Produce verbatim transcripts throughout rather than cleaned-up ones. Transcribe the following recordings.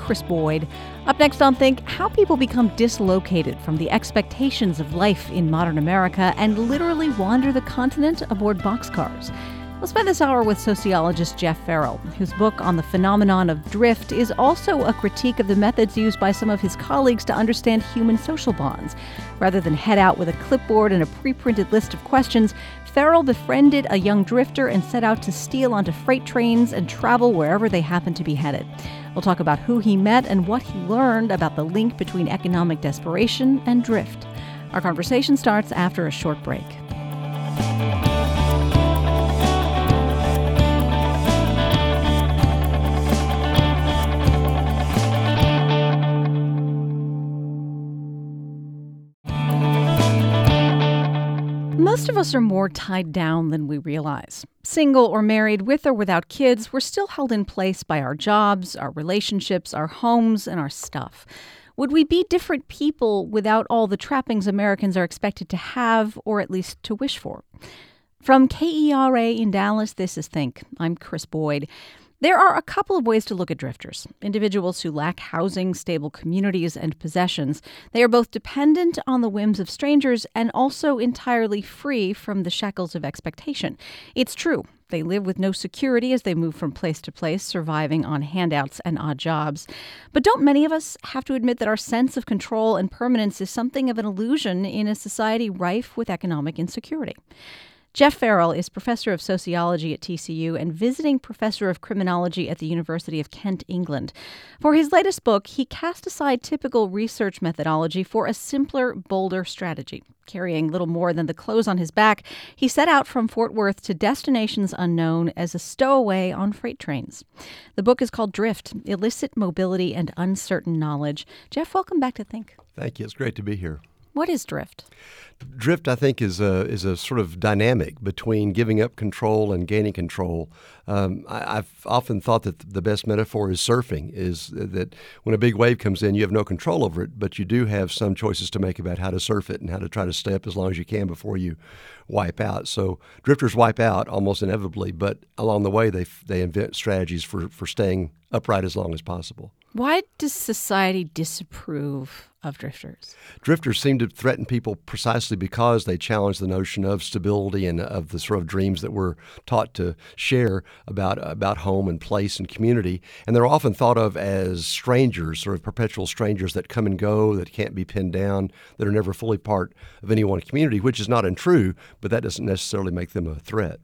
Chris Boyd. Up next on Think, how people become dislocated from the expectations of life in modern America and literally wander the continent aboard boxcars. We'll spend this hour with sociologist Jeff Farrell, whose book on the phenomenon of drift is also a critique of the methods used by some of his colleagues to understand human social bonds. Rather than head out with a clipboard and a pre-printed list of questions, Farrell befriended a young drifter and set out to steal onto freight trains and travel wherever they happened to be headed. We'll talk about who he met and what he learned about the link between economic desperation and drift. Our conversation starts after a short break. Most of us are more tied down than we realize. Single or married, with or without kids, we're still held in place by our jobs, our relationships, our homes, and our stuff. Would we be different people without all the trappings Americans are expected to have, or at least to wish for? From K E R A in Dallas, this is Think. I'm Chris Boyd. There are a couple of ways to look at drifters, individuals who lack housing, stable communities, and possessions. They are both dependent on the whims of strangers and also entirely free from the shackles of expectation. It's true. They live with no security as they move from place to place, surviving on handouts and odd jobs. But don't many of us have to admit that our sense of control and permanence is something of an illusion in a society rife with economic insecurity? Jeff Farrell is professor of sociology at T C U and visiting professor of criminology at the University of Kent, England. For his latest book, he cast aside typical research methodology for a simpler, bolder strategy. Carrying little more than the clothes on his back, he set out from Fort Worth to destinations unknown as a stowaway on freight trains. The book is called Drift: Illicit Mobility and Uncertain Knowledge. Jeff, welcome back to Think. Thank you. It's great to be here. What is drift? Drift, I think, is a is a sort of dynamic between giving up control and gaining control. Um, I, I've often thought that the best metaphor is surfing, is that when a big wave comes in, you have no control over it, but you do have some choices to make about how to surf it and how to try to stay up as long as you can before you wipe out. So drifters wipe out almost inevitably, but along the way, they they invent strategies for, for staying upright as long as possible. Why does society disapprove of drifters? Drifters seem to threaten people precisely because they challenge the notion of stability and of the sort of dreams that we're taught to share about about home and place and community. And they're often thought of as strangers, sort of perpetual strangers that come and go, that can't be pinned down, that are never fully part of any one community, which is not untrue, but that doesn't necessarily make them a threat.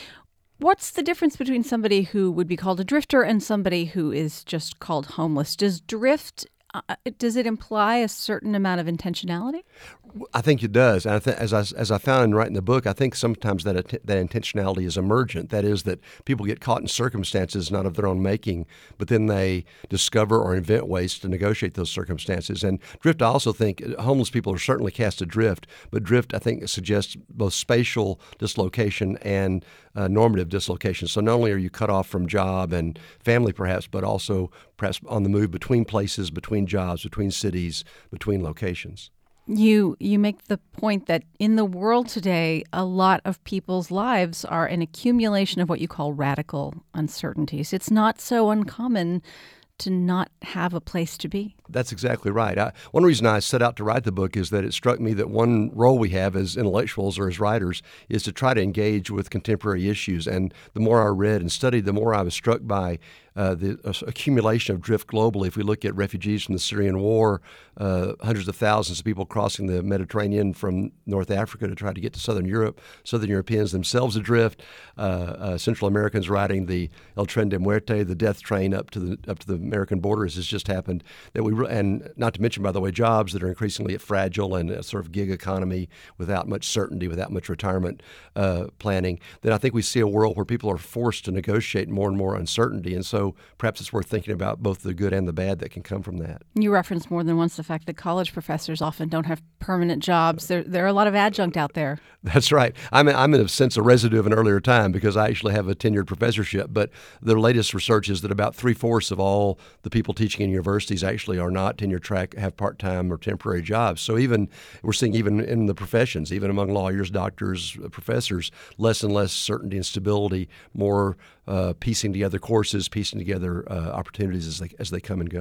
What's the difference between somebody who would be called a drifter and somebody who is just called homeless? Does drift, uh, does it imply a certain amount of intentionality? I think it does. And I th- as I as I found in writing the book, I think sometimes that att- that intentionality is emergent. That is, that people get caught in circumstances not of their own making, but then they discover or invent ways to negotiate those circumstances. And drift, I also think homeless people are certainly cast adrift, but drift, I think, suggests both spatial dislocation and uh, normative dislocation. So not only are you cut off from job and family, perhaps, but also perhaps on the move between places, between jobs, between cities, between locations. You you make the point that in the world today, a lot of people's lives are an accumulation of what you call radical uncertainties. It's not so uncommon to not have a place to be. That's exactly right. I, one reason I set out to write the book is that it struck me that one role we have as intellectuals or as writers is to try to engage with contemporary issues. And the more I read and studied, the more I was struck by uh, the uh, accumulation of drift globally. If we look at refugees from the Syrian war, uh, hundreds of thousands of people crossing the Mediterranean from North Africa to try to get to Southern Europe, Southern Europeans themselves adrift, uh, uh, Central Americans riding the El Tren de Muerte, the death train up to the up to the American borders, has just happened. That we and not to mention, by the way, jobs that are increasingly fragile and a sort of gig economy without much certainty, without much retirement uh, planning. Then I think we see a world where people are forced to negotiate more and more uncertainty, and so perhaps it's worth thinking about both the good and the bad that can come from that. You referenced more than once the fact that college professors often don't have permanent jobs. There, there are a lot of adjunct out there. That's right. I'm, I'm in a sense a residue of an earlier time because I actually have a tenured professorship, but the latest research is that about three-fourths of all the people teaching in universities actually are not tenure track, have part-time or temporary jobs. So even we're seeing even in the professions, even among lawyers, doctors, professors, less and less certainty and stability, more uh, piecing together courses, piecing together uh, opportunities as they as they come and go.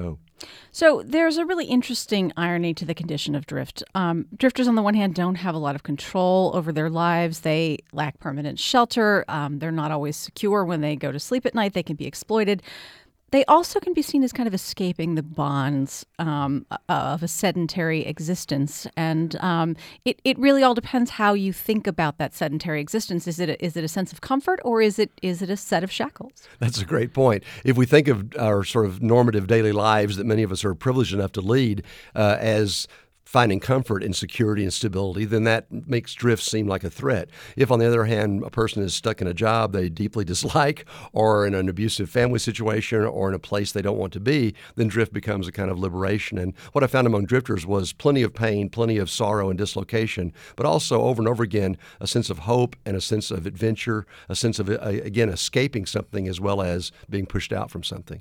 So there's a really interesting irony to the condition of drift. Um, drifters, on the one hand, don't have a lot of control over their lives. They lack permanent shelter. Um, they're not always secure when they go to sleep at night. They can be exploited. They also can be seen as kind of escaping the bonds um, of a sedentary existence. And um, it, it really all depends how you think about that sedentary existence. Is it a, is it a sense of comfort, or is it is it a set of shackles? That's a great point. If we think of our sort of normative daily lives that many of us are privileged enough to lead uh, as finding comfort in security and stability, then that makes drift seem like a threat. If, on the other hand, a person is stuck in a job they deeply dislike, or in an abusive family situation, or in a place they don't want to be, then drift becomes a kind of liberation. And what I found among drifters was plenty of pain, plenty of sorrow and dislocation, but also over and over again a sense of hope and a sense of adventure, a sense of, again, escaping something as well as being pushed out from something.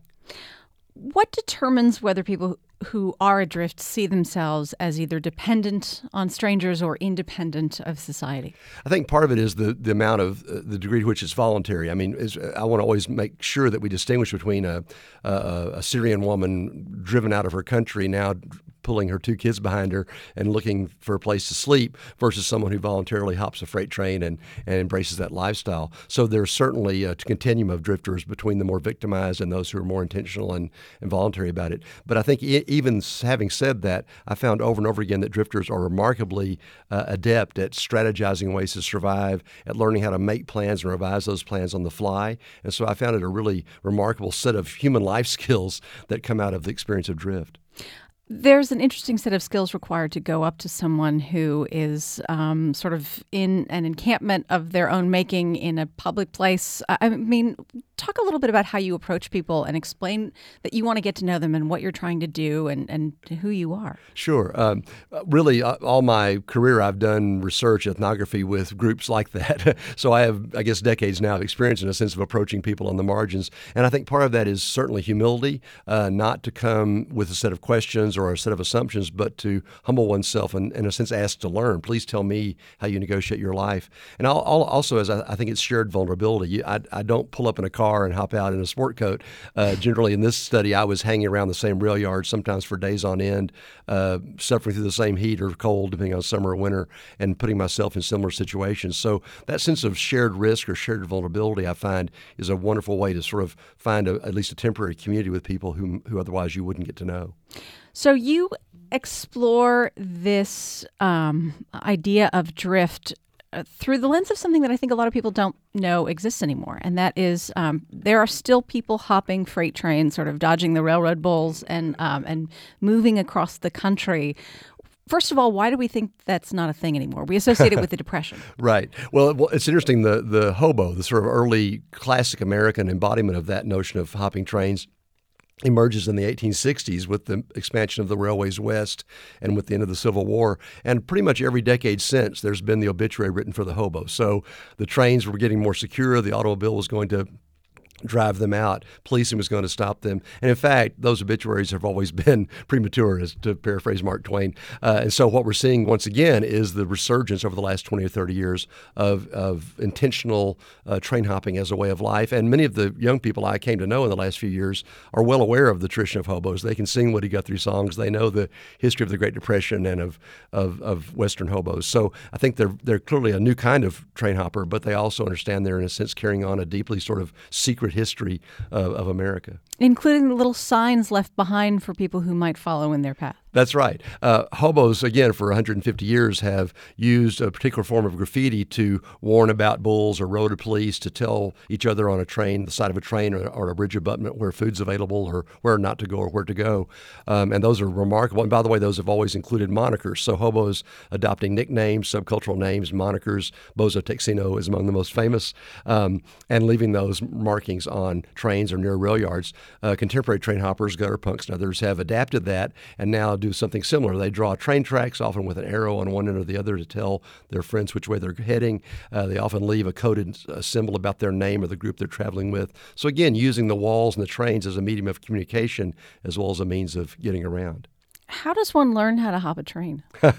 What determines whether people who are adrift see themselves as either dependent on strangers or independent of society? I think part of it is the, the amount of, uh, the degree to which it's voluntary. I mean, is, I want to always make sure that we distinguish between a, a, a Syrian woman driven out of her country now pulling her two kids behind her and looking for a place to sleep versus someone who voluntarily hops a freight train and, and embraces that lifestyle. So there's certainly a continuum of drifters between the more victimized and those who are more intentional and, and voluntary about it. But I think e- even having said that, I found over and over again that drifters are remarkably uh, adept at strategizing ways to survive, at learning how to make plans and revise those plans on the fly. And so I found it a really remarkable set of human life skills that come out of the experience of drift. There's an interesting set of skills required to go up to someone who is um, sort of in an encampment of their own making in a public place. I mean, talk a little bit about how you approach people and explain that you want to get to know them and what you're trying to do and, and who you are. Sure. Um, really, uh, all my career, I've done research, ethnography with groups like that. So I have, I guess, decades now of experience in a sense of approaching people on the margins. And I think part of that is certainly humility, uh, not to come with a set of questions or a set of assumptions, but to humble oneself and, in a sense, ask to learn. Please tell me how you negotiate your life. And I'll, I'll also, as I, I think it's shared vulnerability. I, I don't pull up in a car and hop out in a sport coat. Uh, generally, in this study, I was hanging around the same rail yard, sometimes for days on end, uh, suffering through the same heat or cold, depending on summer or winter, and putting myself in similar situations. So that sense of shared risk or shared vulnerability, I find, is a wonderful way to sort of find a, at least a temporary community with people who, who otherwise you wouldn't get to know. So you explore this um, idea of drift uh, through the lens of something that I think a lot of people don't know exists anymore, and that is um, there are still people hopping freight trains, sort of dodging the railroad bulls and um, and moving across the country. First of all, why do we think that's not a thing anymore? We associate it with the Depression. Right. Well, well, it's interesting, the, the hobo, the sort of early classic American embodiment of that notion of hopping trains, emerges in the eighteen sixties with the expansion of the railways west and with the end of the Civil War. And pretty much every decade since, there's been the obituary written for the hobo. So the trains were getting more secure. The automobile was going to drive them out. Policing was going to stop them. And in fact, those obituaries have always been premature, as to paraphrase Mark Twain. Uh, and so what we're seeing once again is the resurgence over the last twenty or thirty years of, of intentional uh, train hopping as a way of life. And many of the young people I came to know in the last few years are well aware of the tradition of hobos. They can sing Woody Guthrie songs. They know the history of the Great Depression and of, of, of Western hobos. So I think they're, they're clearly a new kind of train hopper, but they also understand they're in a sense carrying on a deeply sort of secret history of, of America. Including the little signs left behind for people who might follow in their path. That's right. Uh, hobos, again, for one hundred fifty years have used a particular form of graffiti to warn about bulls or road police, to tell each other on a train, the side of a train or, or a bridge abutment where food's available or where not to go or where to go. Um, and those are remarkable. And by the way, those have always included monikers. So hobos adopting nicknames, subcultural names, monikers. Bozo Texino is among the most famous, um, and leaving those markings on trains or near rail yards. Uh, contemporary train hoppers, gutter punks, and others have adapted that and now do something similar. They draw train tracks, often with an arrow on one end or the other to tell their friends which way they're heading. Uh, they often leave a coded uh, symbol about their name or the group they're traveling with. So again, using the walls and the trains as a medium of communication as well as a means of getting around. How does one learn how to hop a train?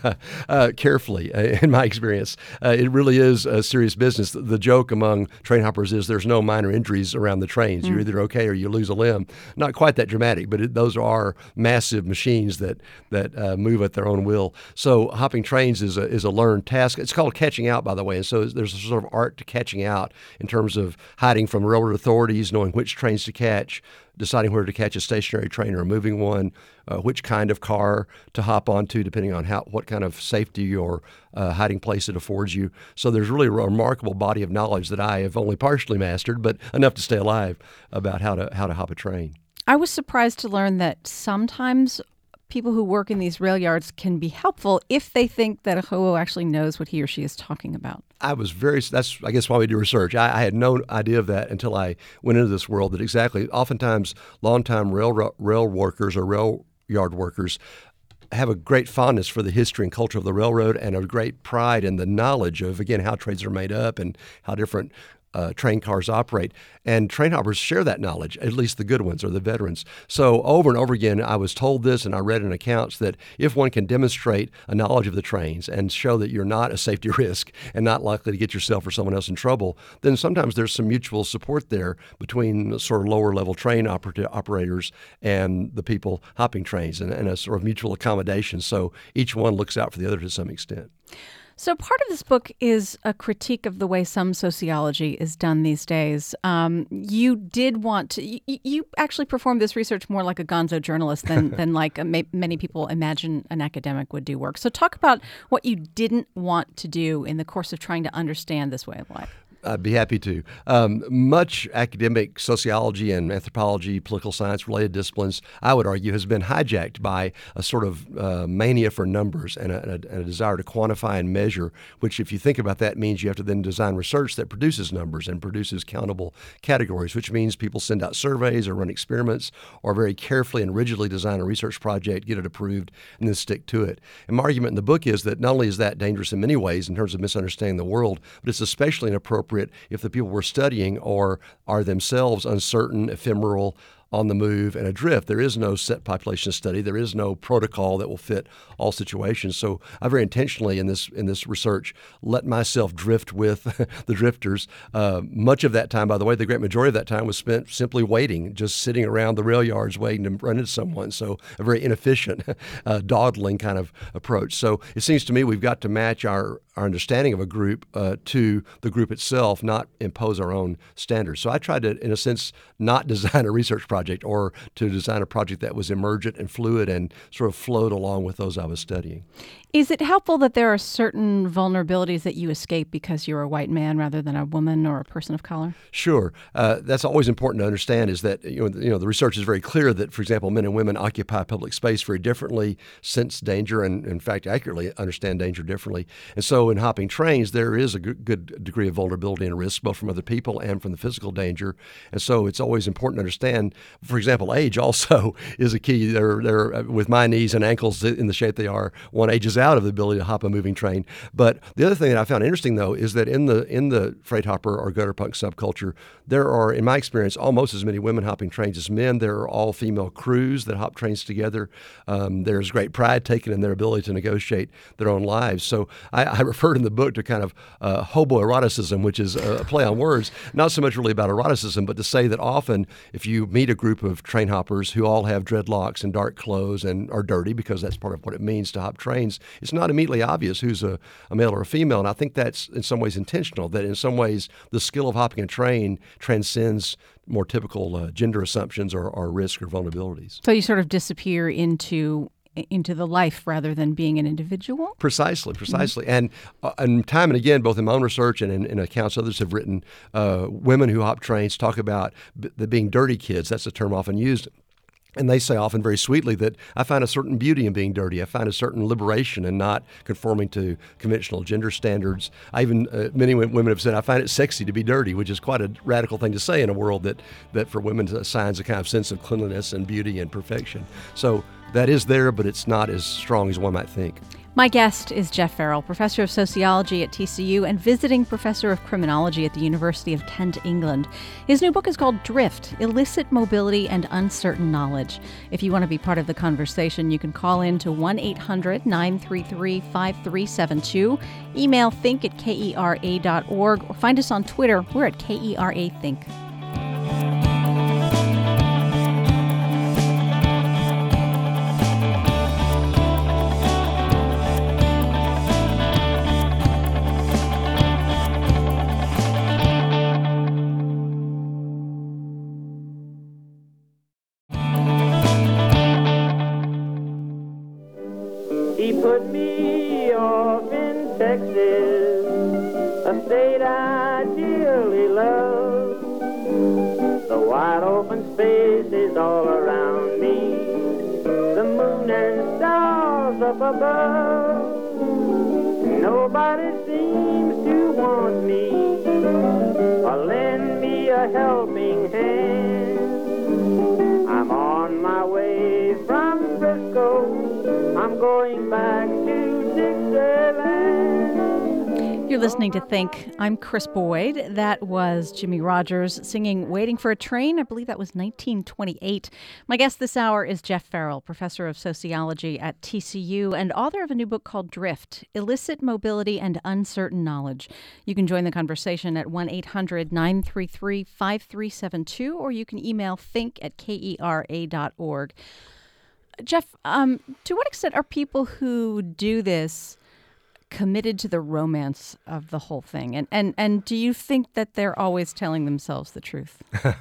uh, carefully, uh, in my experience. Uh, it really is a serious business. The, the joke among train hoppers is there's no minor injuries around the trains. Mm. You're either okay or you lose a limb. Not quite that dramatic, but it, those are massive machines that that uh, move at their own will. So hopping trains is a, is a learned task. It's called catching out, by the way. And so there's a sort of art to catching out in terms of hiding from railroad authorities, knowing which trains to catch, deciding where to catch a stationary train or a moving one, uh, which kind of car to hop onto, depending on how what kind of safety or uh, hiding place it affords you. So there's really a remarkable body of knowledge that I have only partially mastered, but enough to stay alive, about how to how to hop a train. I was surprised to learn that sometimes people who work in these rail yards can be helpful if they think that a hobo actually knows what he or she is talking about. I was very, that's, I guess, why we do research. I, I had no idea of that until I went into this world, that exactly, oftentimes, longtime rail, rail workers or rail yard workers have a great fondness for the history and culture of the railroad and a great pride in the knowledge of, again, how trades are made up and how different Uh, train cars operate. And train hoppers share that knowledge, at least the good ones or the veterans. So over and over again, I was told this, and I read in accounts that if one can demonstrate a knowledge of the trains and show that you're not a safety risk and not likely to get yourself or someone else in trouble, then sometimes there's some mutual support there between sort of lower level train oper- operators and the people hopping trains, and, and a sort of mutual accommodation. So each one looks out for the other to some extent. So part of this book is a critique of the way some sociology is done these days. Um, you did want to, you, you actually performed this research more like a gonzo journalist than, than like a, many people imagine an academic would do work. So talk about what you didn't want to do in the course of trying to understand this way of life. I'd be happy to. Um, much academic sociology and anthropology, political science related disciplines, I would argue, has been hijacked by a sort of uh, mania for numbers and a, and, a, and a desire to quantify and measure, which, if you think about that, means you have to then design research that produces numbers and produces countable categories, which means people send out surveys or run experiments or very carefully and rigidly design a research project, get it approved, and then stick to it. And my argument in the book is that not only is that dangerous in many ways in terms of misunderstanding the world, but it's especially inappropriate if the people we're studying are, are themselves uncertain, ephemeral, on the move, and adrift. There is no set population study. There is no protocol that will fit all situations. So I very intentionally in this in this research let myself drift with the drifters. Uh, much of that time, by the way, the great majority of that time was spent simply waiting, just sitting around the rail yards waiting to run into someone. So a very inefficient, uh, dawdling kind of approach. So it seems to me we've got to match our, our understanding of a group uh, to the group itself, not impose our own standards. So I tried to, in a sense, not design a research project or to design a project that was emergent and fluid and sort of flowed along with those I was studying. Is it helpful that there are certain vulnerabilities that you escape because you're a white man rather than a woman or a person of color? Sure. Uh, that's always important to understand, is that, you know, you know, the research is very clear that, for example, men and women occupy public space very differently, sense danger, and, in fact, accurately understand danger differently. And so in hopping trains, there is a good, good degree of vulnerability and risk, both from other people and from the physical danger. And so it's always important to understand, for example, age also is a key. They're, they're, with my knees and ankles in the shape they are, one ages out of the ability to hop a moving train. But the other thing that I found interesting, though, is that in the in the freight hopper or gutter punk subculture, there are, in my experience, almost as many women hopping trains as men. There are all female crews that hop trains together. Um, there's great pride taken in their ability to negotiate their own lives. So I, I referred in the book to kind of uh, homoeroticism, which is a play on words, not so much really about eroticism, but to say that often if you meet a group of train hoppers who all have dreadlocks and dark clothes and are dirty, because that's part of what it means to hop trains, it's not immediately obvious who's a, a male or a female. And I think that's in some ways intentional, that in some ways the skill of hopping a train transcends more typical uh, gender assumptions or, or risk or vulnerabilities. So you sort of disappear into into the life rather than being an individual? Precisely, precisely. Mm-hmm. And uh, and time and again, both in my own research and in, in accounts others have written, uh, women who hop trains talk about b- the being dirty kids. That's a term often used. And they say often very sweetly that I find a certain beauty in being dirty. I find a certain liberation in not conforming to conventional gender standards. I even, uh, many women have said, I find it sexy to be dirty, which is quite a radical thing to say in a world that, that for women assigns a kind of sense of cleanliness and beauty and perfection. So that is there, but it's not as strong as one might think. My guest is Jeff Farrell, professor of sociology at T C U and visiting professor of criminology at the University of Kent, England. His new book is called Drift: Illicit Mobility and Uncertain Knowledge. If you want to be part of the conversation, you can call in to one eight hundred nine three three five three seven two, email think at kera dot org, or find us on Twitter. We're at Kera Think. He put me off in Texas, a state I dearly love. The wide open spaces all around me, the moon and stars up above. Nobody seems to want me or lend me a helping hand. I'm on my way from Frisco, I'm going back to Dixieland. You're listening to Think. I'm Chris Boyd. That was Jimmie Rodgers singing Waiting for a Train. I believe that was nineteen twenty-eight. My guest this hour is Jeff Farrell, professor of sociology at T C U and author of a new book called Drift: Illicit Mobility and Uncertain Knowledge. You can join the conversation at one eight hundred nine three three five three seven two, or you can email think at kera dot org. Jeff, um, to what extent are people who do this committed to the romance of the whole thing? And and, and do you think that they're always telling themselves the truth?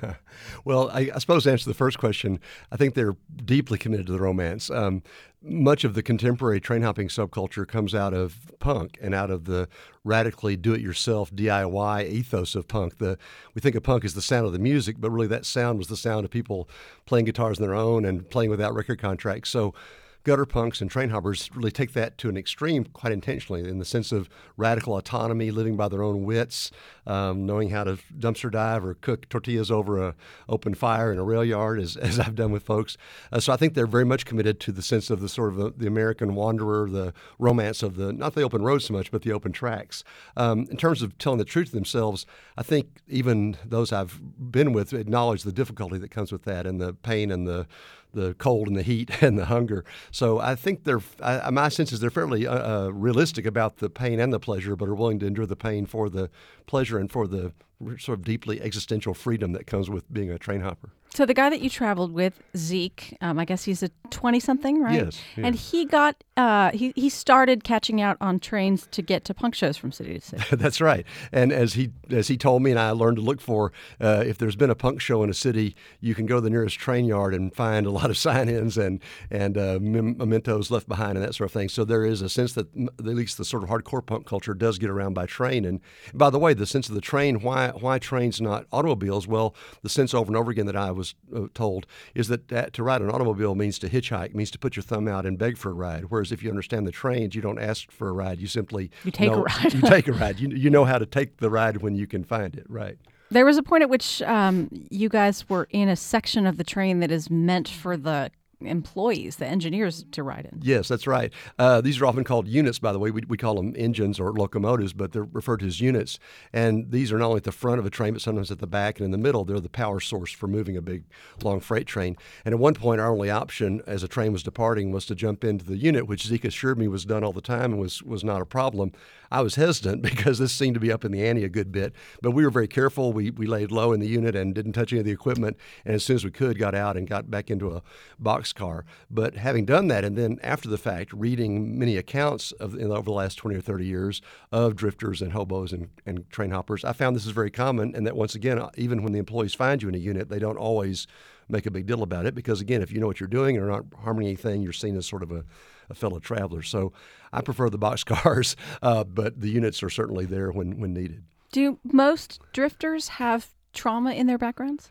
Well, I, I suppose to answer the first question, I think they're deeply committed to the romance. Um, much of the contemporary train hopping subculture comes out of punk and out of the radically do-it-yourself D I Y ethos of punk. The we think of punk as the sound of the music, but really that sound was the sound of people playing guitars on their own and playing without record contracts. So gutter punks and train hoppers really take that to an extreme quite intentionally, in the sense of radical autonomy, living by their own wits, um, knowing how to dumpster dive or cook tortillas over a open fire in a rail yard, as, as I've done with folks. Uh, so I think they're very much committed to the sense of the sort of the, the American wanderer, the romance of the, not the open road so much, but the open tracks. Um, in terms of telling the truth to themselves, I think even those I've been with acknowledge the difficulty that comes with that, and the pain and the the cold and the heat and the hunger. So I think they're, I, my sense is they're fairly uh, uh, realistic about the pain and the pleasure, but are willing to endure the pain for the pleasure and for the sort of deeply existential freedom that comes with being a train hopper. So the guy that you traveled with, Zeke, um, I guess he's a twenty-something, right? Yes. Yeah. And he got, uh, he, he started catching out on trains to get to punk shows from city to city. That's right. And as he as he told me, and I learned to look for, uh, if there's been a punk show in a city, you can go to the nearest train yard and find a lot of sign-ins and, and uh, mementos left behind and that sort of thing. So there is a sense that at least the sort of hardcore punk culture does get around by train. And by the way, the sense of the train, why why trains, not automobiles? Well, the sense over and over again that I was uh, told is that, that to ride an automobile means to hitchhike, means to put your thumb out and beg for a ride. Whereas if you understand the trains, you don't ask for a ride. You simply you take know, a ride. you take a ride. You you know how to take the ride when you can find it. Right. There was a point at which um, you guys were in a section of the train that is meant for the employees, the engineers, to ride in. Yes, that's right. Uh, these are often called units, by the way. We, we call them engines or locomotives, but they're referred to as units. And these are not only at the front of a train, but sometimes at the back and in the middle. They're the power source for moving a big, long freight train. And at one point, our only option as a train was departing was to jump into the unit, which Zeke assured me was done all the time and was, was not a problem. I was hesitant because this seemed to be up in the ante a good bit, but we were very careful. We we laid low in the unit and didn't touch any of the equipment, and as soon as we could, got out and got back into a boxcar. But having done that, and then after the fact, reading many accounts of in, over the last twenty or thirty years of drifters and hobos and, and train hoppers, I found this is very common, and that once again, even when the employees find you in a unit, they don't always make a big deal about it, because again, if you know what you're doing and are not harming anything, you're seen as sort of a, a fellow traveler. So I prefer the boxcars, uh, but the units are certainly there when, when needed. Do most drifters have trauma in their backgrounds?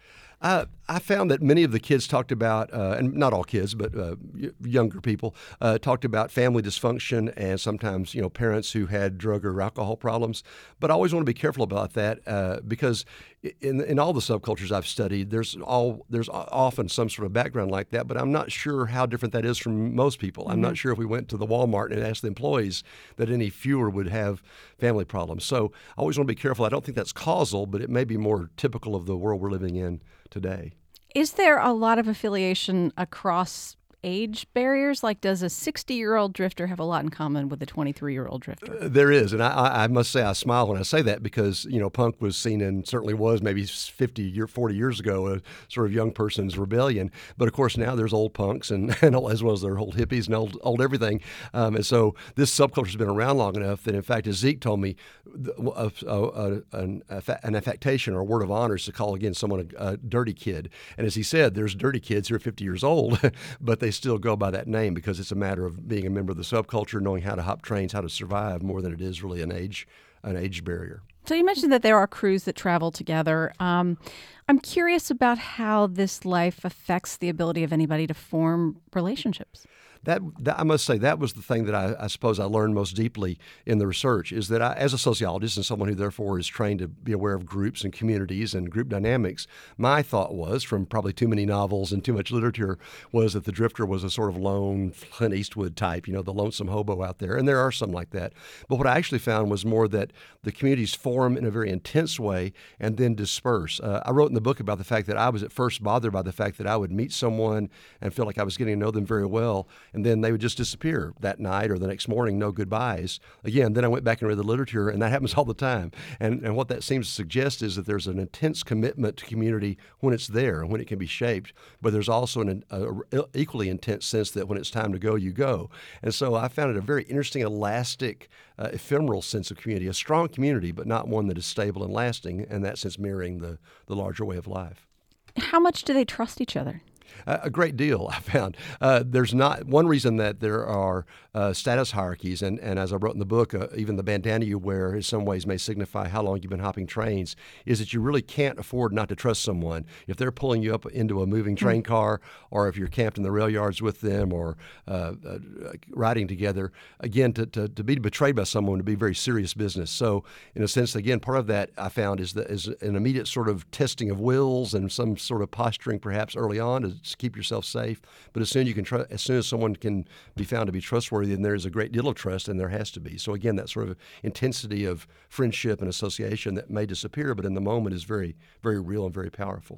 Uh, I found that many of the kids talked about, uh, and not all kids, but uh, y- younger people, uh, talked about family dysfunction and sometimes, you know, parents who had drug or alcohol problems. But I always want to be careful about that uh, because in in all the subcultures I've studied, there's all there's often some sort of background like that. But I'm not sure how different that is from most people. Mm-hmm. I'm not sure if we went to the Walmart and asked the employees that any fewer would have family problems. So I always want to be careful. I don't think that's causal, but it may be more typical of the world we're living in today. Is there a lot of affiliation across age barriers? Like, does a sixty-year-old drifter have a lot in common with a twenty-three-year-old drifter? Uh, there is, and I, I must say I smile when I say that because, you know, punk was seen and certainly was maybe fifty, year, forty years ago a sort of young person's rebellion. But, of course, now there's old punks and, and as well as there are old hippies and old, old everything. Um, and so this subculture has been around long enough that, in fact, as Zeke told me, a, a, a, an, an affectation or a word of honor is to call, again, someone a, a dirty kid. And as he said, there's dirty kids who are fifty years old, but they still go by that name because it's a matter of being a member of the subculture, knowing how to hop trains, how to survive more than it is really an age an age barrier. So you mentioned that there are crews that travel together. Um, I'm curious about how this life affects the ability of anybody to form relationships. That, that I must say, that was the thing that I, I suppose I learned most deeply in the research is that I, as a sociologist and someone who therefore is trained to be aware of groups and communities and group dynamics, my thought was, from probably too many novels and too much literature, was that the drifter was a sort of lone Clint Eastwood type, you know, the lonesome hobo out there. And there are some like that. But what I actually found was more that the communities form in a very intense way and then disperse. Uh, I wrote in the book about the fact that I was at first bothered by the fact that I would meet someone and feel like I was getting to know them very well, and then they would just disappear that night or the next morning, no goodbyes. Again, then I went back and read the literature, and that happens all the time. And and what that seems to suggest is that there's an intense commitment to community when it's there and when it can be shaped, but there's also an a, a equally intense sense that when it's time to go, you go. And so I found it a very interesting, elastic, uh, ephemeral sense of community, a strong community, but not one that is stable and lasting, and that sense mirroring the, the larger way of life. How much do they trust each other? A great deal, I found. Uh, there's not one reason that there are uh, status hierarchies, and, and as I wrote in the book, uh, even the bandana you wear in some ways may signify how long you've been hopping trains, is that you really can't afford not to trust someone. If they're pulling you up into a moving train car, or if you're camped in the rail yards with them, or uh, uh, riding together, again, to, to, to be betrayed by someone would be very serious business. So in a sense, again, part of that I found is, that is an immediate sort of testing of wills and some sort of posturing perhaps early on to keep yourself safe. But as soon you can tr- as soon as someone can be found to be trustworthy, then there is a great deal of trust, and there has to be. So again, that sort of intensity of friendship and association that may disappear, but in the moment is very, very real and very powerful.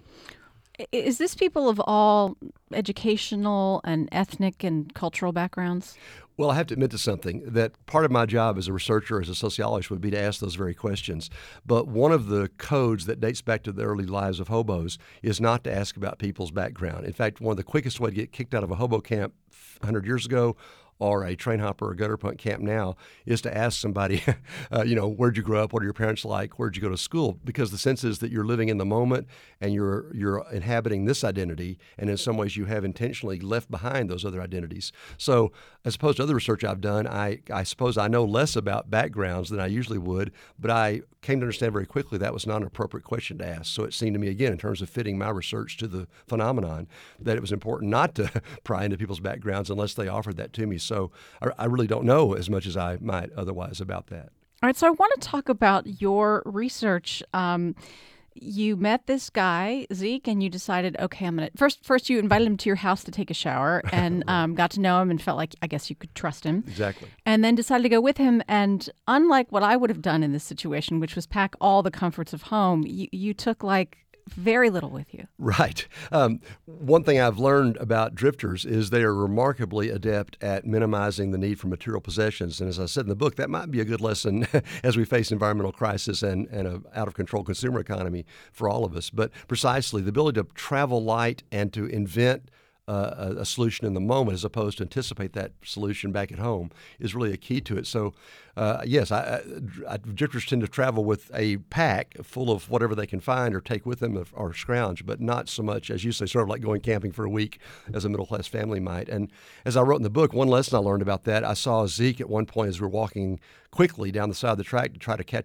Is this people of all educational and ethnic and cultural backgrounds? Well, I have to admit to something, that part of my job as a researcher, as a sociologist, would be to ask those very questions. But one of the codes that dates back to the early lives of hobos is not to ask about people's background. In fact, one of the quickest way to get kicked out of a hobo camp one hundred years ago, or a train hopper or gutter punk camp now, is to ask somebody, uh, you know, where'd you grow up? What are your parents like? Where'd you go to school? Because the sense is that you're living in the moment and you're you're inhabiting this identity, and in some ways you have intentionally left behind those other identities. So as opposed to other research I've done, I, I suppose I know less about backgrounds than I usually would, but I came to understand very quickly that was not an appropriate question to ask. So it seemed to me, again, in terms of fitting my research to the phenomenon, that it was important not to pry into people's backgrounds unless they offered that to me. So I, I really don't know as much as I might otherwise about that. All right, so I want to talk about your research. Um, you met this guy, Zeke, and you decided, okay, I'm going to... First, first you invited him to your house to take a shower and right. um, got to know him and felt like, I guess you could trust him. Exactly. And then decided to go with him. And unlike what I would have done in this situation, which was pack all the comforts of home, you, you took like very little with you. Right. Um, one thing I've learned about drifters is they are remarkably adept at minimizing the need for material possessions. And as I said in the book, that might be a good lesson as we face environmental crisis and, and an out-of-control consumer economy for all of us. But precisely the ability to travel light and to invent Uh, a, a solution in the moment as opposed to anticipate that solution back at home is really a key to it. So, uh, yes, I, I, drifters tend to travel with a pack full of whatever they can find or take with them or, or scrounge, but not so much, as you say, sort of like going camping for a week as a middle-class family might. And as I wrote in the book, one lesson I learned about that, I saw Zeke at one point as we were walking quickly down the side of the track to try to catch a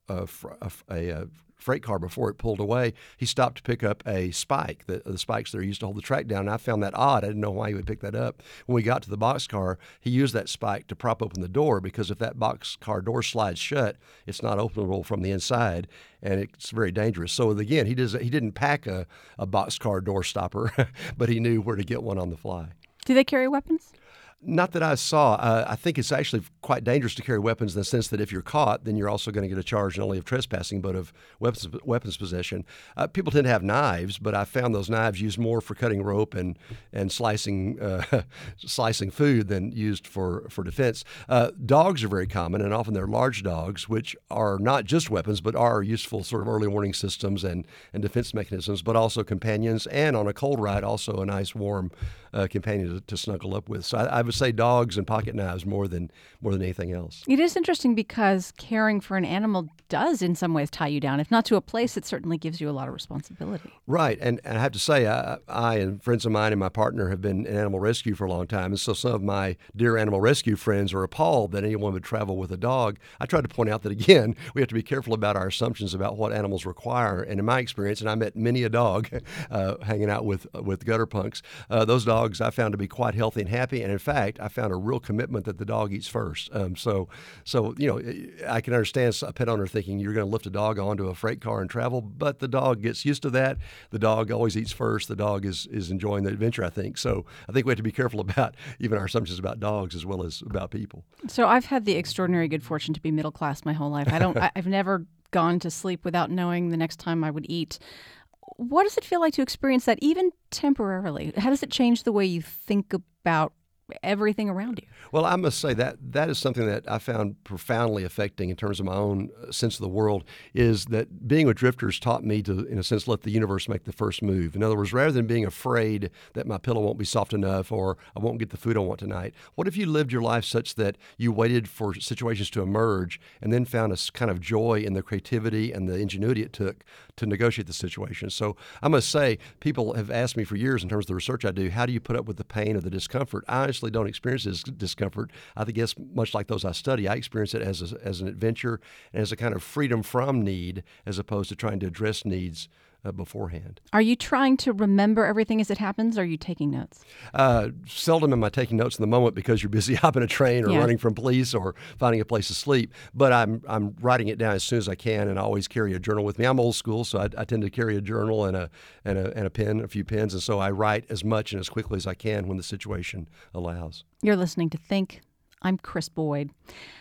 a, a, a, a freight car before it pulled away, he stopped to pick up a spike, the, the spikes that are used to hold the track down. And I found that odd. I didn't know why he would pick that up. When we got to the boxcar, he used that spike to prop open the door, because if that boxcar door slides shut, it's not openable from the inside, and it's very dangerous. So again, he does he didn't pack a, a boxcar door stopper, but he knew where to get one on the fly. Do they carry weapons? Not that I saw. Uh, I think it's actually quite dangerous to carry weapons in the sense that if you're caught, then you're also going to get a charge not only of trespassing but of weapons weapons possession. Uh, people tend to have knives, but I found those knives used more for cutting rope and and slicing uh, slicing food than used for for defense. Uh, dogs are very common, and often they're large dogs, which are not just weapons but are useful sort of early warning systems and and defense mechanisms, but also companions, and on a cold ride, also a nice warm uh, companion to, to snuggle up with. So I, I would say dogs and pocket knives more than more than anything else. It is interesting because caring for an animal does in some ways tie you down. If not to a place, it certainly gives you a lot of responsibility. Right. And, and I have to say, I, I and friends of mine and my partner have been in animal rescue for a long time. And so some of my dear animal rescue friends are appalled that anyone would travel with a dog. I try to point out that, again, we have to be careful about our assumptions about what animals require. And in my experience, and I met many a dog uh, hanging out with, with gutter punks, uh, those dogs I found to be quite healthy and happy. And in fact, I found a real commitment that the dog eats first. Um, so, so you know, I can understand a pet owner thinking you're going to lift a dog onto a freight car and travel, but the dog gets used to that. The dog always eats first. The dog is, is enjoying the adventure, I think. So I think we have to be careful about even our assumptions about dogs as well as about people. So I've had the extraordinary good fortune to be middle class my whole life. I don't, I, I've never gone to sleep without knowing the next time I would eat. What does it feel like to experience that, even temporarily? How does it change the way you think about everything around you? Well, I must say that that is something that I found profoundly affecting in terms of my own sense of the world, is that being with drifters taught me to, in a sense, let the universe make the first move. In other words, rather than being afraid that my pillow won't be soft enough or I won't get the food I want tonight, what if you lived your life such that you waited for situations to emerge and then found a kind of joy in the creativity and the ingenuity it took to negotiate the situation? So I must say, people have asked me for years in terms of the research I do, how do you put up with the pain or the discomfort? I honestly don't experience this discomfort. I think it's much like those I study. I experience it as, a, as an adventure and as a kind of freedom from need, as opposed to trying to address needs Uh, beforehand. Are you trying to remember everything as it happens, or are you taking notes? Uh, seldom am I taking notes in the moment because you're busy hopping a train or yeah. running from police or finding a place to sleep. But I'm I'm writing it down as soon as I can, and I always carry a journal with me. I'm old school, so I, I tend to carry a journal and a and a and a pen, a few pens, and so I write as much and as quickly as I can when the situation allows. You're listening to Think. I'm Chris Boyd.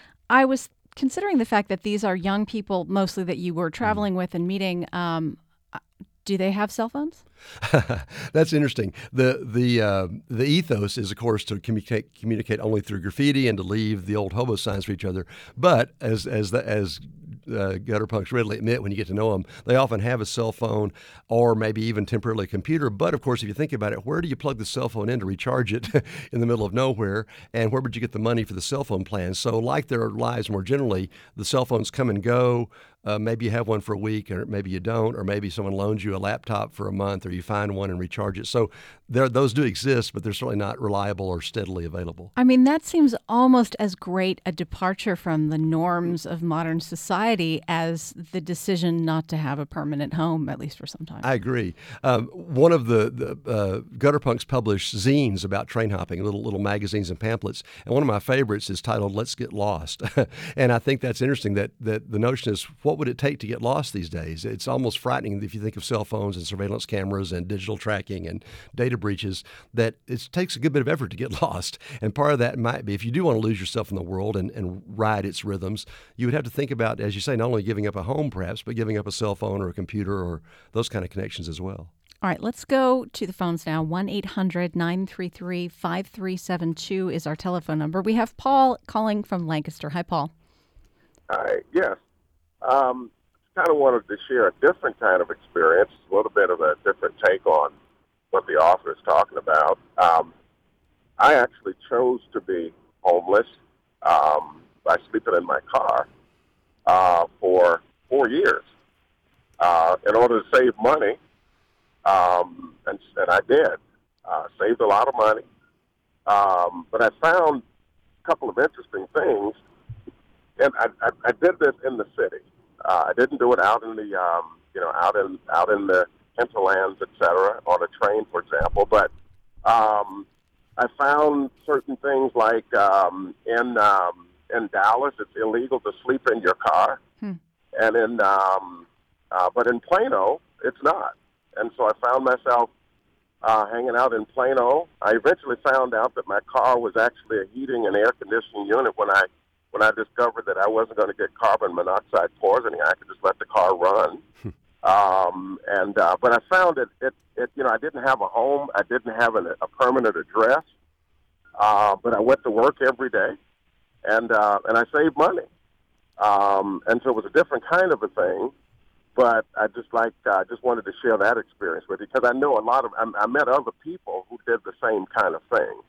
I was considering the fact that these are young people, mostly that you were traveling with and meeting. Um, Do they have cell phones? That's interesting. The the uh, the ethos is, of course, to communicate communicate only through graffiti and to leave the old hobo signs for each other. But as as the, as uh, gutter punks readily admit, when you get to know them, they often have a cell phone or maybe even temporarily a computer. But of course, if you think about it, where do you plug the cell phone in to recharge it in the middle of nowhere? And where would you get the money for the cell phone plan? So, like their lives more generally, the cell phones come and go. Uh, maybe you have one for a week, or maybe you don't, or maybe someone loans you a laptop for a month, or you find one and recharge it. So there, those do exist, but they're certainly not reliable or steadily available. I mean, that seems almost as great a departure from the norms of modern society as the decision not to have a permanent home, at least for some time. I agree. Um, one of the, the uh, gutter punks published zines about train hopping, little little magazines and pamphlets, and one of my favorites is titled "Let's Get Lost," and I think that's interesting. That that the notion is, what would it take to get lost these days? It's almost frightening if you think of cell phones and surveillance cameras and digital tracking and data breaches, that it takes a good bit of effort to get lost. And part of that might be, if you do want to lose yourself in the world and, and ride its rhythms, you would have to think about, as you say, not only giving up a home perhaps, but giving up a cell phone or a computer or those kind of connections as well. All right, let's go to the phones now. one eight hundred nine three three five three seven two is our telephone number. We have Paul calling from Lancaster. Hi, Paul. Hi, yes. Um, kind of wanted to share a different kind of experience, a little bit of a different take on what the author is talking about. Um, I actually chose to be homeless um, by sleeping in my car uh, for four years uh, in order to save money, um, and, and I did. Uh, saved a lot of money, um, but I found a couple of interesting things. And I, I, I did this in the city. Uh, I didn't do it out in the, um, you know, out in out in the hinterlands, et cetera, on a train, for example. But um, I found certain things like um, in um, in Dallas, it's illegal to sleep in your car, Hmm. and in um, uh, but in Plano, it's not. And so I found myself uh, hanging out in Plano. I eventually found out that my car was actually a heating and air conditioning unit when I when I discovered that I wasn't going to get carbon monoxide poisoning. I could just let the car run. um, and uh, but I found it, it, it, you know, I didn't have a home. I didn't have an, a permanent address. Uh, but I went to work every day, and uh, and I saved money. Um, and so it was a different kind of a thing. But I just like I uh, just wanted to share that experience with you because I know a lot of I, I met other people who did the same kind of thing,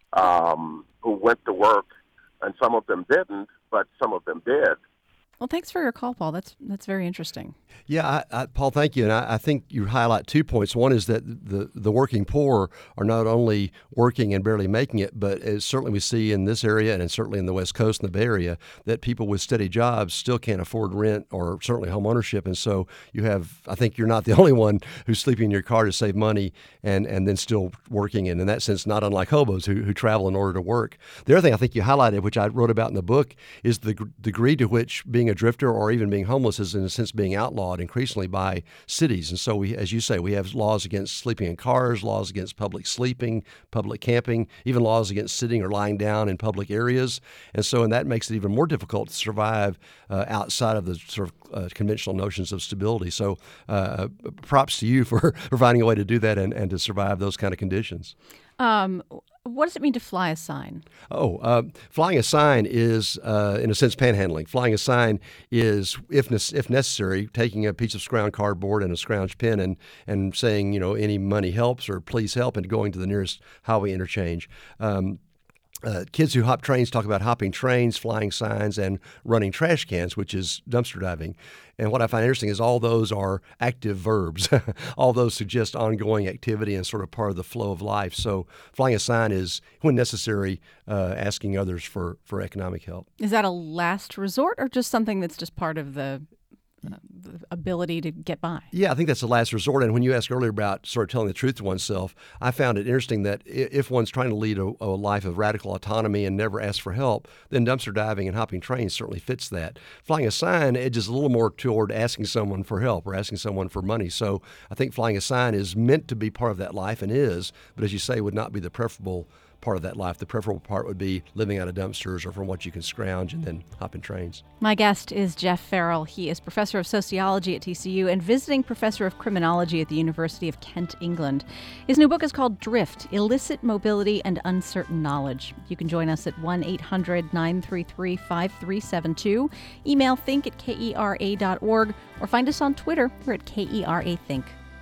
um, who went to work, and some of them didn't, but some of them did. Well, thanks for your call, Paul. That's that's very interesting. Yeah, I, I, Paul, thank you. And I, I think you highlight two points. One is that the, the working poor are not only working and barely making it, but as certainly we see in this area and certainly in the West Coast and the Bay Area, that people with steady jobs still can't afford rent or certainly home ownership. And so you have, I think you're not the only one who's sleeping in your car to save money and, and then still working. And in that sense, not unlike hobos who, who travel in order to work. The other thing I think you highlighted, which I wrote about in the book, is the g- degree to which being a drifter or even being homeless is in a sense being outlawed increasingly by cities. And so we, as you say, we have laws against sleeping in cars, laws against public sleeping, public camping, even laws against sitting or lying down in public areas. And so, and that makes it even more difficult to survive uh, outside of the sort of uh, conventional notions of stability. So uh, props to you for, for finding a way to do that and, and to survive those kind of conditions. Um, what does it mean to fly a sign? Oh, uh, flying a sign is, uh, in a sense, panhandling. Flying a sign is, if ne- if necessary, taking a piece of scrounged cardboard and a scrounged pen and, and saying, you know, any money helps or please help, and going to the nearest highway interchange. Um, Uh, kids who hop trains talk about hopping trains, flying signs, and running trash cans, which is dumpster diving. And what I find interesting is all those are active verbs. All those suggest ongoing activity and sort of part of the flow of life. So flying a sign is, when necessary, uh, asking others for, for economic help. Is that a last resort or just something that's just part of the, uh, the ability to get by? Yeah, I think that's the last resort. And when you asked earlier about sort of telling the truth to oneself, I found it interesting that if one's trying to lead a, a life of radical autonomy and never ask for help, then dumpster diving and hopping trains certainly fits that. Flying a sign edges a little more toward asking someone for help or asking someone for money. So I think flying a sign is meant to be part of that life and is, but as you say, would not be the preferable part of that life. The preferable part would be living out of dumpsters or from what you can scrounge and then hopping trains. My guest is Jeff Farrell. He is professor of sociology at T C U and visiting professor of criminology at the University of Kent, England. His new book is called Drift: Illicit Mobility and Uncertain Knowledge. You can join us at one eight hundred nine three three five three seven two, email think at kera dot org, or find us on Twitter. We're at Kera Think.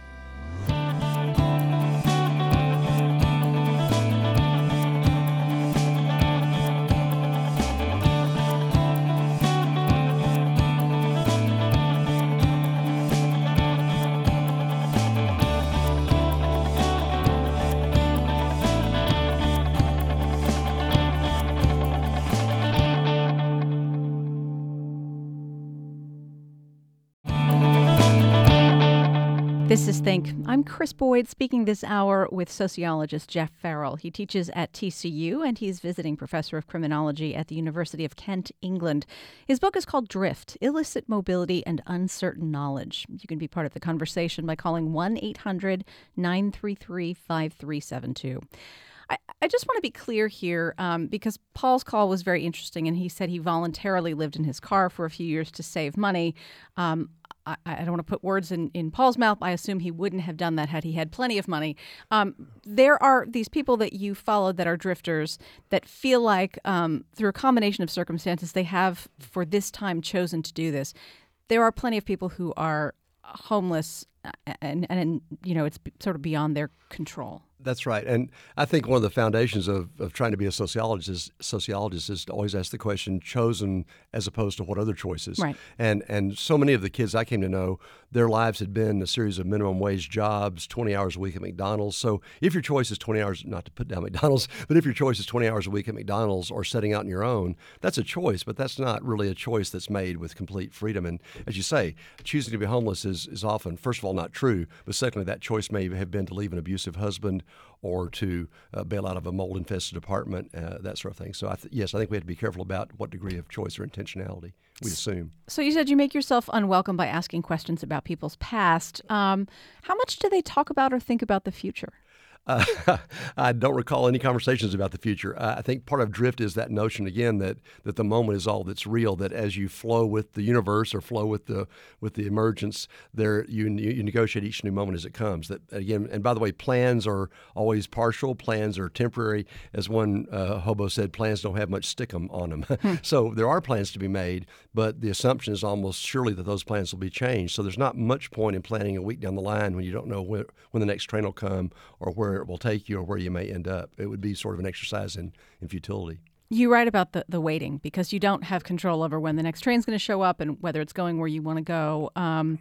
This is Think. I'm Chris Boyd, speaking this hour with sociologist Jeff Farrell. He teaches at T C U, and he's visiting professor of criminology at the University of Kent, England. His book is called Drift: Illicit Mobility and Uncertain Knowledge. You can be part of the conversation by calling one eight hundred nine three three five three seven two. I, I just want to be clear here um, because Paul's call was very interesting, and he said he voluntarily lived in his car for a few years to save money. Um, I, I don't want to put words in, in Paul's mouth. I assume he wouldn't have done that had he had plenty of money. Um, there are these people that you follow that are drifters that feel like um, through a combination of circumstances they have for this time chosen to do this. There are plenty of people who are homeless and, and you know, it's sort of beyond their control. That's right. And I think one of the foundations of, of trying to be a sociologist is, sociologist is to always ask the question, chosen as opposed to what other choices. Right. And and so many of the kids I came to know, their lives had been a series of minimum wage jobs, twenty hours a week at McDonald's. So if your choice is twenty hours, not to put down McDonald's, but if your choice is twenty hours a week at McDonald's or setting out on your own, that's a choice, but that's not really a choice that's made with complete freedom. And as you say, choosing to be homeless is, is often, first of all, not true, but secondly, that choice may have been to leave an abusive husband or to uh, bail out of a mold-infested apartment, uh, that sort of thing. So, I th- yes, I think we have to be careful about what degree of choice or intentionality we assume. So you said you make yourself unwelcome by asking questions about people's past. Um, how much do they talk about or think about the future? Uh, I don't recall any conversations about the future. Uh, I think part of drift is that notion again that, that the moment is all that's real. That as you flow with the universe or flow with the with the emergence, there you you negotiate each new moment as it comes. That again, and by the way, plans are always partial. Plans are temporary. As one uh, hobo said, plans don't have much stickum on them. So there are plans to be made, but the assumption is almost surely that those plans will be changed. So there's not much point in planning a week down the line when you don't know when, when the next train will come or where it will take you or where you may end up. It would be sort of an exercise in, in futility. You write about the, the waiting because you don't have control over when the next train's going to show up and whether it's going where you want to go. Um,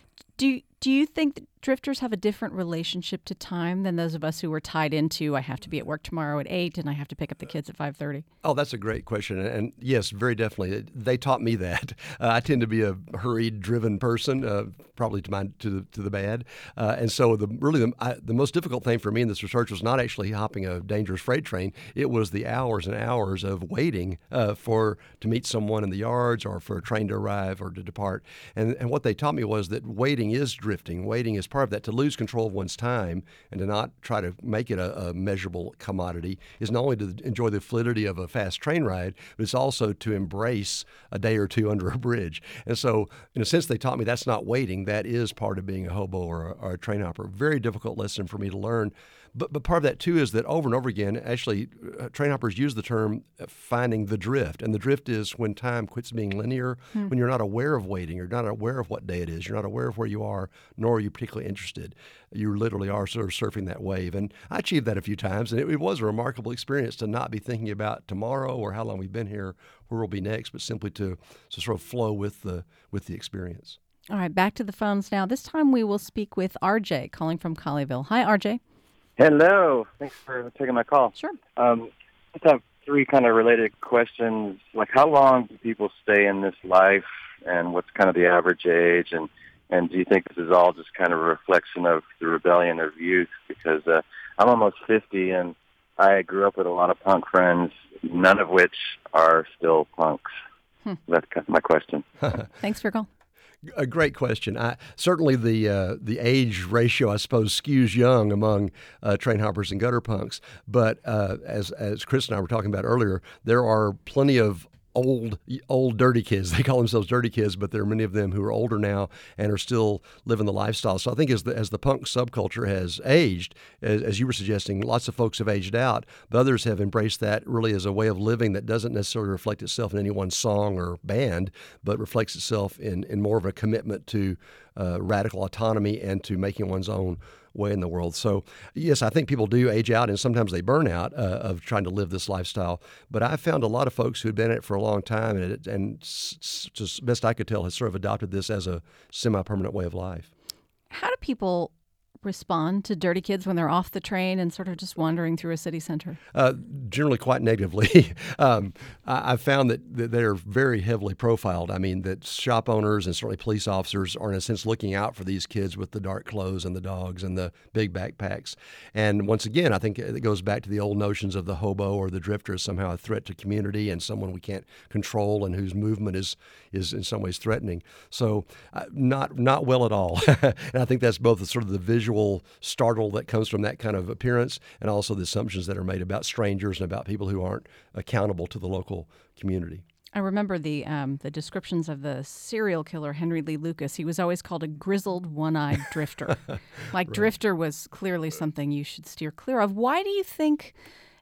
do do you think that drifters have a different relationship to time than those of us who were tied into, I have to be at work tomorrow at eight and I have to pick up the kids at five thirty? Oh, that's a great question. And yes, very definitely. They taught me that. Uh, I tend to be a hurried, driven person, uh, probably to my to the, to the bad. Uh, and so the really the, I, the most difficult thing for me in this research was not actually hopping a dangerous freight train. It was the hours and hours of waiting uh, for to meet someone in the yards or for a train to arrive or to depart. And, and what they taught me was that waiting is drifting. Waiting is part of that. To lose control of one's time and to not try to make it a, a measurable commodity is not only to enjoy the fluidity of a fast train ride, but it's also to embrace a day or two under a bridge. And so, in a sense, they taught me that's not waiting. That is part of being a hobo or a, or a train hopper. Very difficult lesson for me to learn. But but part of that, too, is that over and over again, actually, uh, train hoppers use the term uh, finding the drift. And the drift is when time quits being linear, hmm. when you're not aware of waiting, you're not aware of what day it is, you're not aware of where you are, nor are you particularly interested. You literally are sort of surfing that wave. And I achieved that a few times, and it, it was a remarkable experience to not be thinking about tomorrow or how long we've been here, where we'll be next, but simply to, to sort of flow with the with the experience. All right, back to the phones now. This time we will speak with R J, calling from Colleyville. Hi, R J. Hello. Thanks for taking my call. Sure. Um, I just have three kind of related questions. Like, how long do people stay in this life, and what's kind of the average age? And, and do you think this is all just kind of a reflection of the rebellion of youth? Because uh, I'm almost fifty, and I grew up with a lot of punk friends, none of which are still punks. Hmm. That's kind of my question. Thanks for your call. A great question. I, certainly the uh, the age ratio, I suppose, skews young among uh, train hoppers and gutter punks. But uh, as as Chris and I were talking about earlier, there are plenty of old old dirty kids. They call themselves dirty kids, but there are many of them who are older now and are still living the lifestyle. So I think as the as the punk subculture has aged, as, as you were suggesting, lots of folks have aged out, but others have embraced that really as a way of living that doesn't necessarily reflect itself in any one song or band, but reflects itself in, in more of a commitment to uh, radical autonomy and to making one's own way in the world. So, yes, I think people do age out, and sometimes they burn out uh, of trying to live this lifestyle. But I found a lot of folks who had been in it for a long time, and, it, and s- just best I could tell, has sort of adopted this as a semi-permanent way of life. How do people respond to dirty kids when they're off the train and sort of just wandering through a city center? Uh, generally quite negatively. um, I, I've found that, that they're very heavily profiled. I mean, that shop owners and certainly police officers are in a sense looking out for these kids with the dark clothes and the dogs and the big backpacks. And once again, I think it goes back to the old notions of the hobo or the drifter as somehow a threat to community and someone we can't control and whose movement is is in some ways threatening. So uh, not not well at all. And I think that's both the sort of the visual startle that comes from that kind of appearance and also the assumptions that are made about strangers and about people who aren't accountable to the local community. I remember the um, the descriptions of the serial killer Henry Lee Lucas. He was always called a grizzled, one-eyed drifter. Like right. Drifter was clearly something you should steer clear of. Why do you think,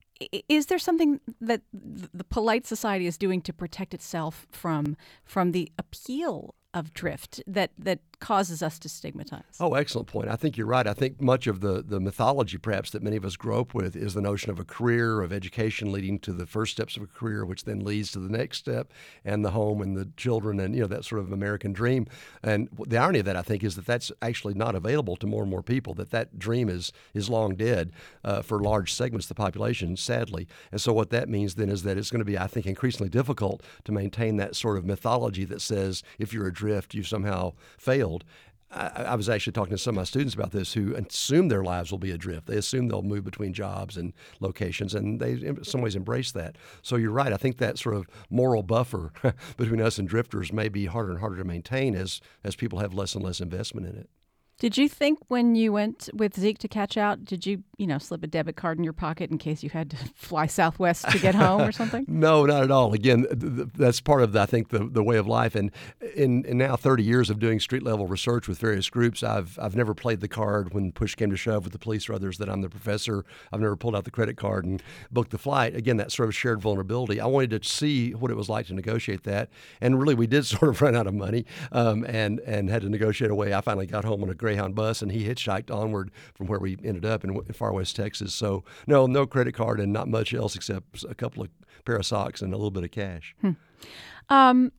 is there something that the polite society is doing to protect itself from from the appeal of drift that, that causes us to stigmatize? Oh, excellent point. I think you're right. I think much of the, the mythology, perhaps, that many of us grow up with is the notion of a career, of education leading to the first steps of a career, which then leads to the next step, and the home and the children, and you know that sort of American dream. And the irony of that, I think, is that that's actually not available to more and more people. That that dream is is long dead uh, for large segments of the population, sadly. And so what that means then is that it's going to be, I think, increasingly difficult to maintain that sort of mythology that says if you're adrift, you somehow failed. I, I was actually talking to some of my students about this who assume their lives will be adrift. They assume they'll move between jobs and locations, and they in some ways embrace that. So you're right. I think that sort of moral buffer between us and drifters may be harder and harder to maintain as as people have less and less investment in it. Did you think when you went with Zeke to catch out, did you, you know, slip a debit card in your pocket in case you had to fly Southwest to get home or something? No, not at all. Again, th- th- that's part of, the, I think, the, the way of life. And in, in now thirty years of doing street-level research with various groups, I've I've never played the card when push came to shove with the police or others that I'm the professor. I've never pulled out the credit card and booked the flight. Again, that sort of shared vulnerability. I wanted to see what it was like to negotiate that. And really, we did sort of run out of money um, and, and had to negotiate a way. I finally got home on a Greyhound bus, and he hitchhiked onward from where we ended up in far west Texas. So no, no credit card and not much else except a couple of pair of socks and a little bit of cash. Hmm. Um,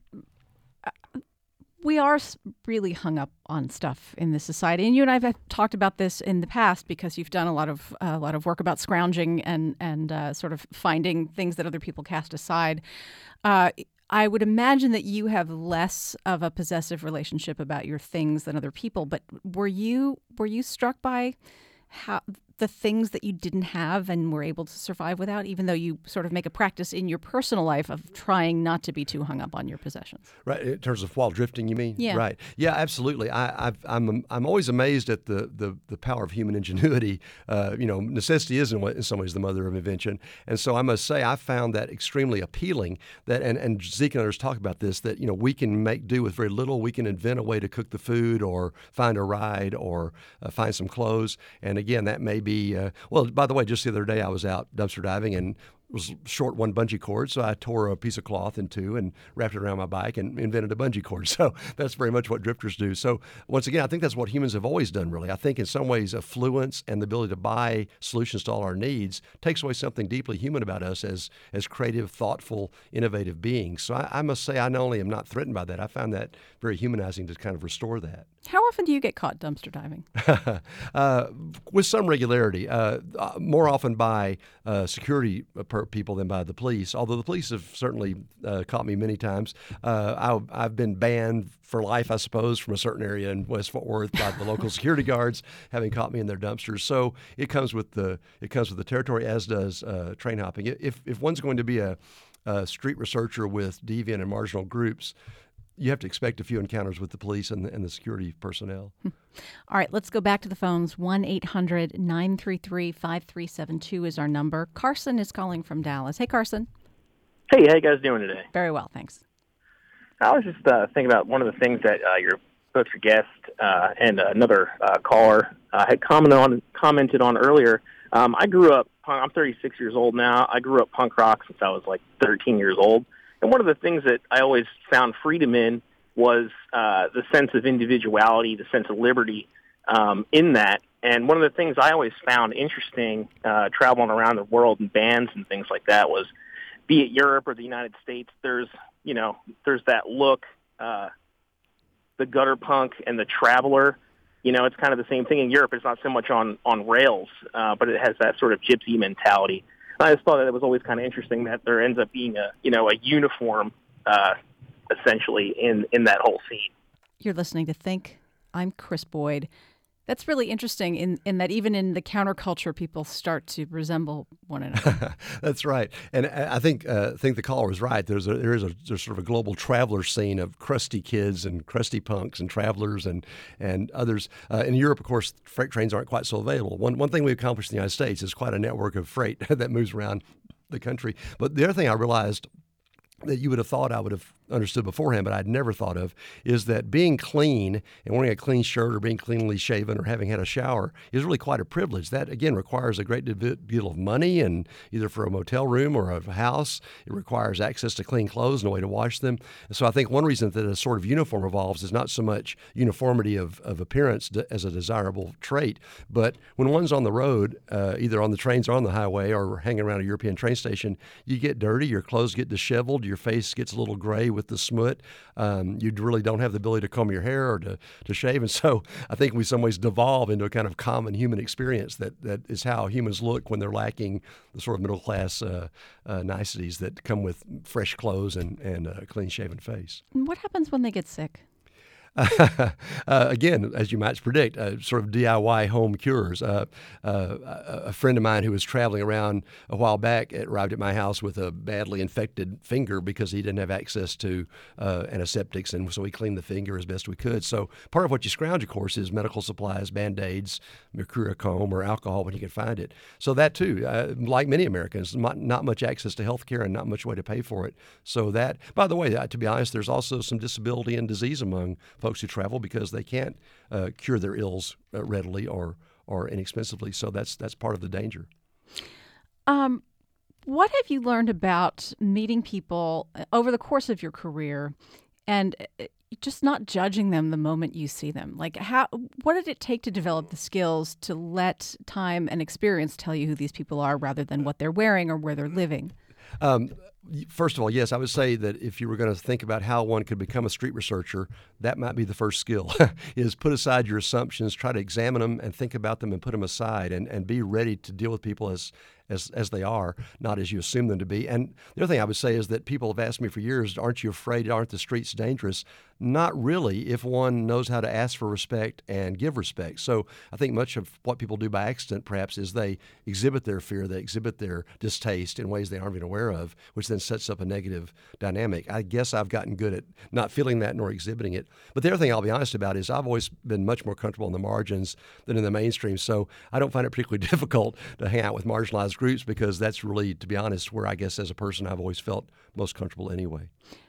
we are really hung up on stuff in this society, and you and I have talked about this in the past because you've done a lot of uh, a lot of work about scrounging and and uh, sort of finding things that other people cast aside. Uh, I would imagine that you have less of a possessive relationship about your things than other people. But were you were you struck by how the things that you didn't have and were able to survive without, even though you sort of make a practice in your personal life of trying not to be too hung up on your possessions? Right, in terms of while drifting, you mean? Yeah. Right. Yeah, absolutely. I, I've, I'm I'm always amazed at the the, the power of human ingenuity. Uh, you know, necessity is in, what, in some ways the mother of invention, and so I must say I found that extremely appealing. That and, and Zeke and others talk about this. That you know we can make do with very little. We can invent a way to cook the food, or find a ride, or uh, find some clothes. And again, that may be uh, well. By the way, just the other day I was out dumpster diving and was short one bungee cord, so I tore a piece of cloth in two and wrapped it around my bike and invented a bungee cord. So that's very much what drifters do. So once again, I think that's what humans have always done, really. I think in some ways affluence and the ability to buy solutions to all our needs takes away something deeply human about us as as creative, thoughtful, innovative beings. So I, I must say I not only am not threatened by that, I found that very humanizing to kind of restore that. How often do you get caught dumpster diving? uh, with some regularity, uh, more often by uh, security per- people than by the police, although the police have certainly uh, caught me many times. Uh, I, I've been banned for life, I suppose, from a certain area in West Fort Worth by the local security guards having caught me in their dumpsters. So it comes with the it comes with the territory, as does uh, train hopping. If, if one's going to be a, a street researcher with deviant and marginal groups, you have to expect a few encounters with the police and the, and the security personnel. All right, let's go back to the phones. one eight hundred nine three three five three seven two is our number. Carson is calling from Dallas. Hey, Carson. Hey, how you guys doing today? Very well, thanks. I was just uh, thinking about one of the things that uh, your both your guest uh, and another uh, caller uh, had commented on commented on earlier. Um, I grew up. I'm thirty-six years old now. I grew up punk rock since I was like thirteen years old. And one of the things that I always found freedom in was uh, the sense of individuality, the sense of liberty um, in that. And one of the things I always found interesting uh, traveling around the world in bands and things like that was, be it Europe or the United States, there's, you know, there's that look, uh, the gutter punk and the traveler. You know, it's kind of the same thing in Europe. It's not so much on, on rails, uh, but it has that sort of gypsy mentality. I just thought that it was always kind of interesting that there ends up being a, you know, a uniform, uh, essentially, in, in that whole scene. You're listening to Think. I'm Chris Boyd. That's really interesting in, in that even in the counterculture, people start to resemble one another. That's right. And I think uh, think the caller was right. There's a, there is a there's sort of a global traveler scene of crusty kids and crusty punks and travelers and and others. Uh, in Europe, of course, freight trains aren't quite so available. One one thing we accomplished in the United States is quite a network of freight that moves around the country. But the other thing I realized that you would have thought I would have understood beforehand, but I'd never thought of, is that being clean and wearing a clean shirt or being cleanly shaven or having had a shower is really quite a privilege. That, again, requires a great deal of money, and either for a motel room or a house, it requires access to clean clothes and a way to wash them. And so I think one reason that a sort of uniform evolves is not so much uniformity of, of appearance as a desirable trait, but when one's on the road, uh, either on the trains or on the highway or hanging around a European train station, you get dirty, your clothes get disheveled, your face gets a little gray with the smoot. Um, you really don't have the ability to comb your hair or to, to shave. And so I think we in some ways devolve into a kind of common human experience that, that is how humans look when they're lacking the sort of middle class uh, uh, niceties that come with fresh clothes and, and a clean shaven face. What happens when they get sick? uh, again, as you might predict, uh, sort of D I Y home cures. Uh, uh, a friend of mine who was traveling around a while back arrived at my house with a badly infected finger because he didn't have access to uh, antiseptics, and so we cleaned the finger as best we could. So part of what you scrounge, of course, is medical supplies, Band-Aids, mercurochrome, or alcohol when you can find it. So that, too, uh, like many Americans, not, not much access to health care and not much way to pay for it. So that, by the way, uh, to be honest, there's also some disability and disease among folks who travel because they can't uh, cure their ills uh, readily or or inexpensively. So that's that's part of the danger. Um, what have you learned about meeting people over the course of your career, and just not judging them the moment you see them? Like, how? What did it take to develop the skills to let time and experience tell you who these people are, rather than what they're wearing or where they're living? Um, First of all, yes, I would say that if you were going to think about how one could become a street researcher, that might be the first skill, is put aside your assumptions, try to examine them and think about them and put them aside, and, and be ready to deal with people as, as as they are, not as you assume them to be. And the other thing I would say is that people have asked me for years, aren't you afraid, aren't the streets dangerous? Not really, if one knows how to ask for respect and give respect. So I think much of what people do by accident, perhaps, is they exhibit their fear, they exhibit their distaste in ways they aren't even aware of, which then sets up a negative dynamic. I guess I've gotten good at not feeling that nor exhibiting it. But the other thing I'll be honest about is I've always been much more comfortable in the margins than in the mainstream. So I don't find it particularly difficult to hang out with marginalized groups, because that's really, to be honest, where I guess as a person I've always felt most comfortable anyway.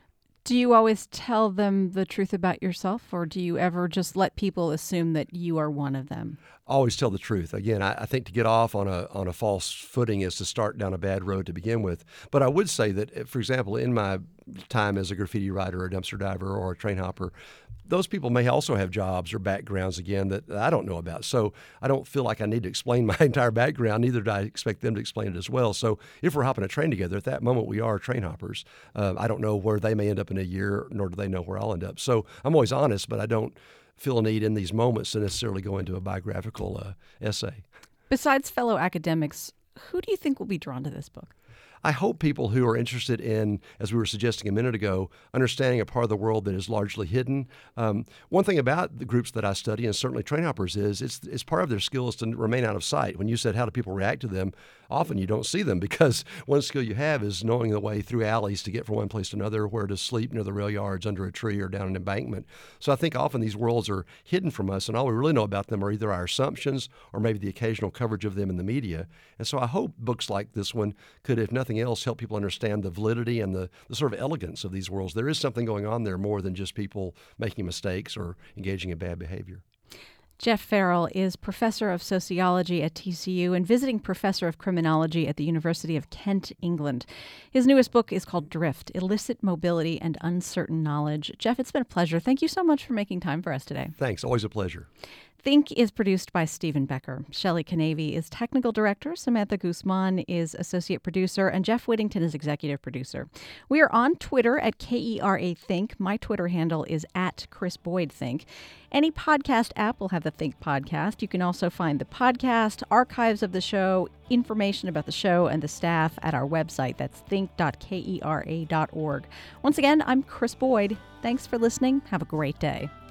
Do you always tell them the truth about yourself, or do you ever just let people assume that you are one of them? Always tell the truth. Again, I, I think to get off on a on a false footing is to start down a bad road to begin with. But I would say that, for example, in my time as a graffiti writer, or a dumpster diver, or a train hopper, those people may also have jobs or backgrounds, again, that I don't know about. So I don't feel like I need to explain my entire background. Neither do I expect them to explain it as well. So if we're hopping a train together, at that moment we are train hoppers. Uh, I don't know where they may end up in a year, nor do they know where I'll end up. So I'm always honest, but I don't feel a need in these moments to necessarily go into a biographical uh, essay. Besides fellow academics, who do you think will be drawn to this book? I hope people who are interested in, as we were suggesting a minute ago, understanding a part of the world that is largely hidden. Um, one thing about the groups that I study, and certainly train hoppers, is it's, it's part of their skill is to remain out of sight. When you said how do people react to them, often you don't see them, because one skill you have is knowing the way through alleys to get from one place to another, where to sleep near the rail yards, under a tree, or down an embankment. So I think often these worlds are hidden from us, and all we really know about them are either our assumptions or maybe the occasional coverage of them in the media. And so I hope books like this one could, if nothing else, help people understand the validity and the, the sort of elegance of these worlds. There is something going on there more than just people making mistakes or engaging in bad behavior. Jeff Farrell is professor of sociology at T C U and visiting professor of criminology at the University of Kent, England. His newest book is called Drift: Illicit Mobility and Uncertain Knowledge. Jeff, it's been a pleasure. Thank you so much for making time for us today. Thanks. Always a pleasure. Think is produced by Stephen Becker. Shelley Canavy is technical director, Samantha Guzman is associate producer, and Jeff Whittington is executive producer. We are on Twitter at K E R A Think. My Twitter handle is at Chris Boyd Think. Any podcast app will have the Think podcast. You can also find the podcast, archives of the show, information about the show and the staff at our website. That's think dot kera dot org. Once again, I'm Chris Boyd. Thanks for listening. Have a great day.